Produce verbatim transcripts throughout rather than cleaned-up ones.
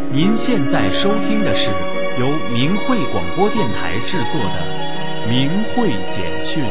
您现在收听的是由明慧广播电台制作的《明慧简讯》。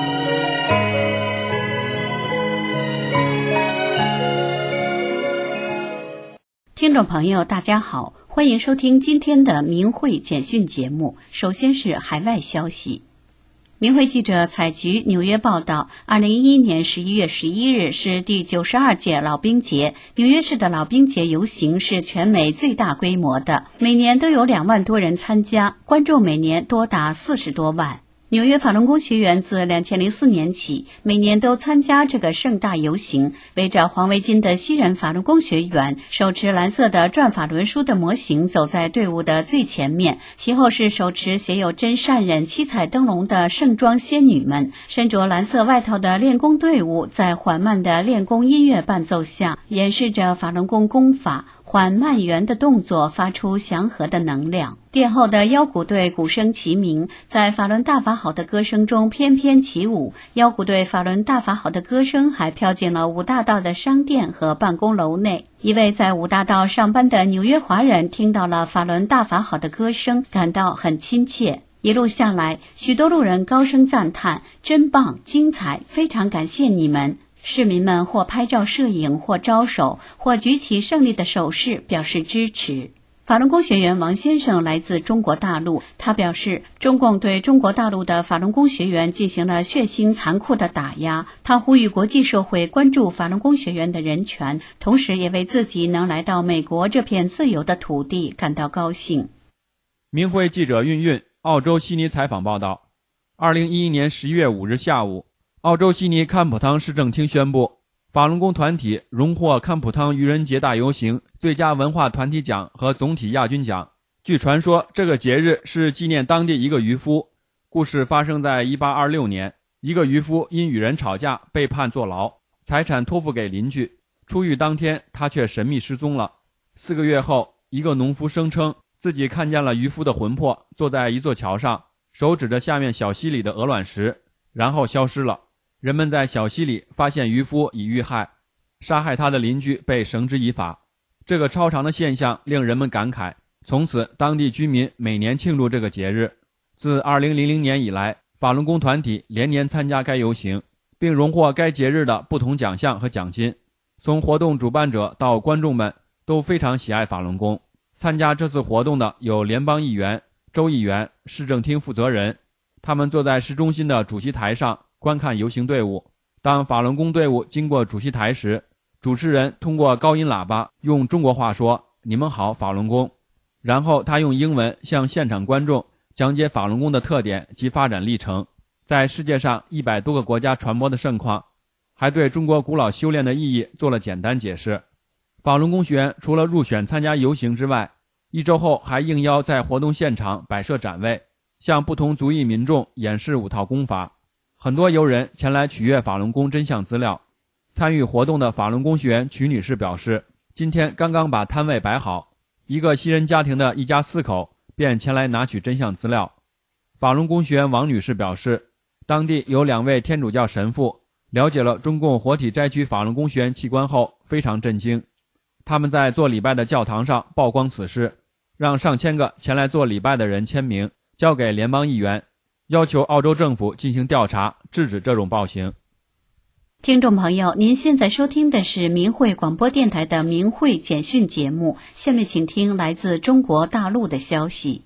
听众朋友大家好，欢迎收听今天的明慧简讯节目。首先是海外消息。明慧记者采菊纽约报道，二零一一年十一月十一日是第九十二届老兵节。纽约市的老兵节游行是全美最大规模的，每年都有两万多人参加，观众每年多达四十多万。纽约法轮功学员自二零零四年起，每年都参加这个盛大游行。围着黄围巾的西人法轮功学员，手持蓝色的转法轮书的模型走在队伍的最前面，其后是手持写有真善忍七彩灯笼的盛装仙女们。身着蓝色外套的练功队伍在缓慢的练功音乐伴奏下，演示着法轮功功法，缓慢圆的动作发出祥和的能量。殿后的腰鼓队鼓声齐鸣，在法轮大法好的歌声中翩翩起舞。腰鼓队法轮大法好的歌声还飘进了五大道的商店和办公楼内。一位在五大道上班的纽约华人听到了法轮大法好的歌声，感到很亲切。一路下来，许多路人高声赞叹：真棒，精彩，非常感谢你们。市民们或拍照摄影，或招手，或举起胜利的手势表示支持。法轮功学员王先生来自中国大陆，他表示，中共对中国大陆的法轮功学员进行了血腥残酷的打压。他呼吁国际社会关注法轮功学员的人权，同时也为自己能来到美国这片自由的土地感到高兴。 明慧记者韵韵澳洲悉尼采访报道，二零一一年十一月五日下午，澳洲悉尼堪普汤市政厅宣布，法轮功团体荣获堪普汤愚人节大游行最佳文化团体奖和总体亚军奖。据传说，这个节日是纪念当地一个渔夫。故事发生在一八二六年，一个渔夫因与人吵架被判坐牢，财产托付给邻居。出狱当天，他却神秘失踪了。四个月后，一个农夫声称自己看见了渔夫的魂魄，坐在一座桥上，手指着下面小溪里的鹅卵石，然后消失了。人们在小溪里发现渔夫已遇害，杀害他的邻居被绳之以法。这个超常的现象令人们感慨，从此当地居民每年庆祝这个节日。自二零零零年以来，法轮功团体连年参加该游行，并荣获该节日的不同奖项和奖金。从活动主办者到观众们都非常喜爱法轮功。参加这次活动的有联邦议员、州议员、市政厅负责人，他们坐在市中心的主席台上观看游行队伍。当法轮功队伍经过主席台时，主持人通过高音喇叭用中国话说：“你们好，法轮功。”然后他用英文向现场观众讲解法轮功的特点及发展历程，在世界上一百多个国家传播的盛况，还对中国古老修炼的意义做了简单解释。法轮功学员除了入选参加游行之外，一周后还应邀在活动现场摆设展位，向不同族裔民众演示五套功法。很多游人前来取阅法轮功真相资料。参与活动的法轮功学员曲女士表示，今天刚刚把摊位摆好，一个西人家庭的一家四口便前来拿取真相资料。法轮功学员王女士表示，当地有两位天主教神父了解了中共活体摘取法轮功学员器官后非常震惊，他们在做礼拜的教堂上曝光此事，让上千个前来做礼拜的人签名，交给联邦议员，要求澳洲政府进行调查，制止这种暴行。 听众朋友，您现在收听的是明慧广播电台的明慧简讯节目，下面请听来自中国大陆的消息。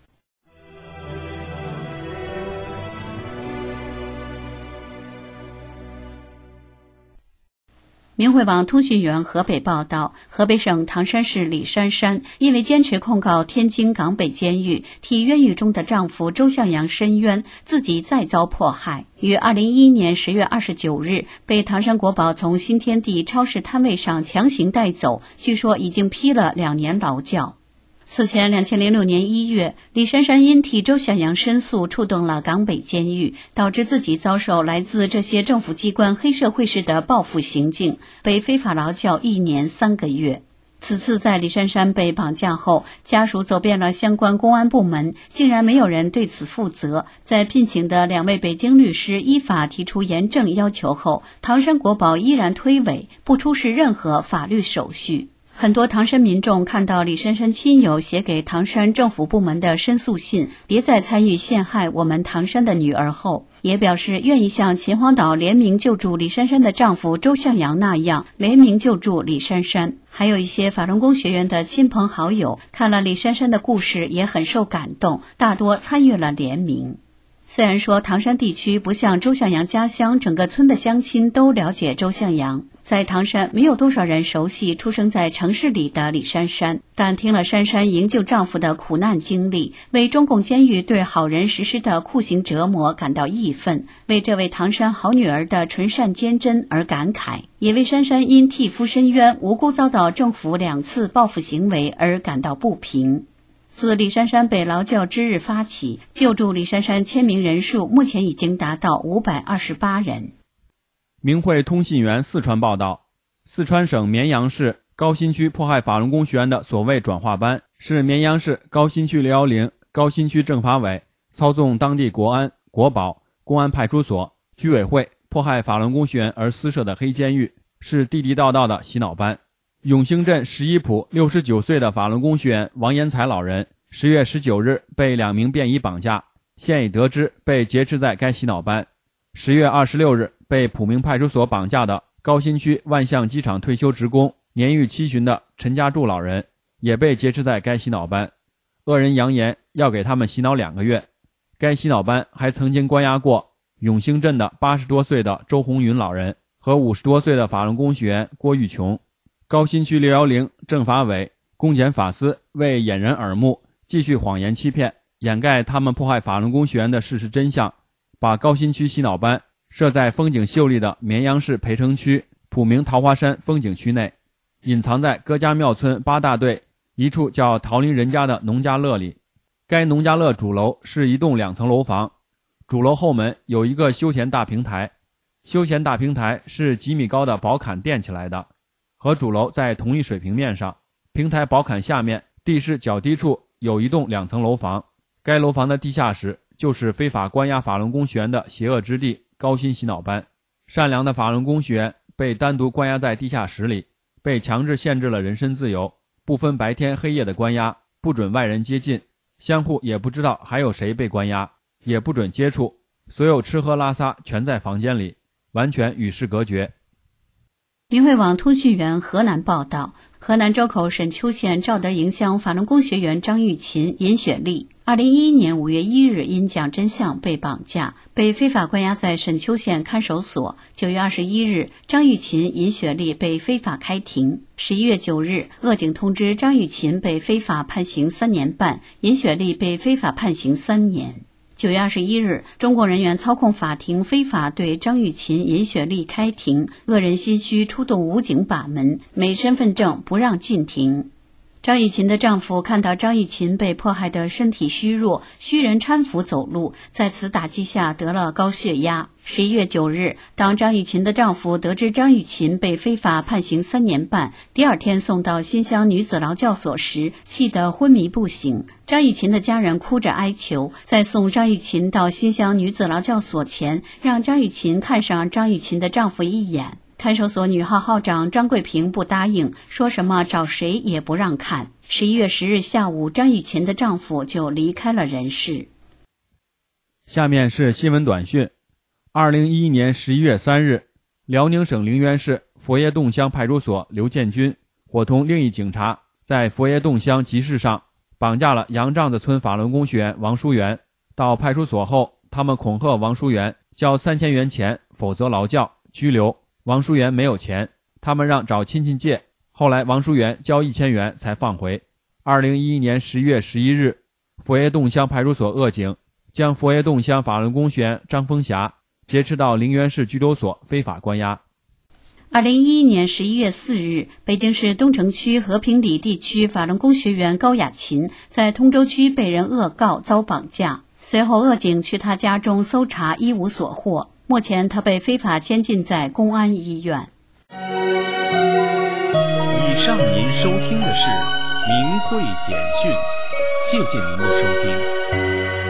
明慧网通讯员河北报道，河北省唐山市李珊珊因为坚持控告天津港北监狱，替冤狱中的丈夫周向阳申冤，自己再遭迫害，于二零一一年十月二十九日被唐山国宝从新天地超市摊位上强行带走，据说已经批了两年劳教。此前二零零六年一月，李珊珊因替周向阳申诉触动了港北监狱，导致自己遭受来自这些政府机关黑社会式的报复行径，被非法劳教一年三个月。此次在李珊珊被绑架后，家属走遍了相关公安部门，竟然没有人对此负责。在聘请的两位北京律师依法提出严正要求后，唐山国宝依然推诿，不出示任何法律手续。 很多唐山民众看到李珊珊亲友写给唐山政府部门的申诉信，别再参与陷害我们唐山的女儿后，也表示愿意像秦皇岛联名救助李珊珊的丈夫周向阳那样联名救助李珊珊。还有一些法轮功学员的亲朋好友看了李珊珊的故事也很受感动，大多参与了联名。虽然说唐山地区不像周向阳家乡，整个村的乡亲都了解周向阳，在唐山没有多少人熟悉出生在城市里的李珊珊，但听了珊珊营救丈夫的苦难经历，为中共监狱对好人实施的酷刑折磨感到义愤，为这位唐山好女儿的纯善坚贞而感慨，也为珊珊因替夫申冤无辜遭到政府两次报复行为而感到不平。自李珊珊被劳教之日发起，救助李珊珊签名人数目前已经达到五百二十八人。 明慧通信员四川报道，四川省绵阳市高新区迫害法轮功学员的所谓转化班，是绵阳市高新区六一零高新区政法委操纵当地国安、国保、公安派出所、居委会迫害法轮功学员而私设的黑监狱，是地地道道的洗脑班。永兴镇十一铺六十九岁的法轮功学员王延才老人，十月十九日被两名便衣绑架，现已得知被劫持在该洗脑班。十月二十六日被普明派出所绑架的高新区万象机场退休职工年逾七旬的陈家柱老人，也被劫持在该洗脑班。恶人扬言要给他们洗脑两个月。该洗脑班还曾经关押过永兴镇的八十多岁的周红云老人和五十多岁的法轮功学员郭玉琼。高新区六一零政法委公检法司为掩人耳目，继续谎言欺骗，掩盖他们迫害法轮功学员的事实真相，把高新区洗脑班设在风景秀丽的绵阳市培城区普明桃花山风景区内，隐藏在葛家庙村八大队一处叫桃林人家的农家乐里。该农家乐主楼是一栋两层楼房，主楼后门有一个休闲大平台，休闲大平台是几米高的宝坎垫起来的，和主楼在同一水平面上。平台宝坎下面地势较低处有一栋两层楼房，该楼房的地下室就是非法关押法轮功学员的邪恶之地高新洗脑班。善良的法轮功学员被单独关押在地下室里，被强制限制了人身自由，不分白天黑夜的关押，不准外人接近，相互也不知道还有谁被关押，也不准接触，所有吃喝拉撒全在房间里，完全与世隔绝。 明慧网通讯员河南报道，河南周口沈丘县赵德营乡法轮功学员张玉琴、尹雪丽二零一一年五月一日因讲真相被绑架，被非法关押在沈丘县看守所。九月二十一日，张玉琴、尹雪丽被非法开庭。十一月九日，鄂警通知张玉琴被非法判刑三年半，尹雪丽被非法判刑三年。九月二十一日，中共人员操控法庭非法对张玉琴、尹雪丽开庭，恶人心虚出动武警把门，没身份证不让进庭。张玉琴的丈夫看到张玉琴被迫害的身体虚弱，需人搀扶走路，在此打击下得了高血压。十一月九日，当张玉琴的丈夫得知张玉琴被非法判刑三年半，第二天送到新乡女子劳教所时，气得昏迷不醒。张玉琴的家人哭着哀求，在送张玉琴到新乡女子劳教所前，让张玉琴看上张玉琴的丈夫一眼。看守所女号号长张桂平不答应，说什么找谁也不让看。十一月十日下午，张玉琴的丈夫就离开了人世。 下面是新闻短讯。二零一一年十一月三日，辽宁省陵源市佛爷洞乡派出所刘建军伙同另一警察在佛爷洞乡集市上绑架了杨帐子村法轮功学员王淑元。到派出所后，他们恐吓王淑元交三千元钱，否则劳教拘留。王淑元没有钱，他们让找亲戚借，后来王淑元交一千元才放回。二零一一年十月十一日，佛爷洞乡派出所恶警将佛爷洞乡法轮功学员张峰霞劫持到陵源市拘留所非法关押。 二零一一年十一月四日，北京市东城区和平里地区法轮功学员高雅琴在通州区被人恶告遭绑架，随后恶警去他家中搜查，一无所获。目前他被非法监禁在公安医院。 以上您收听的是明慧简讯，谢谢您的收听。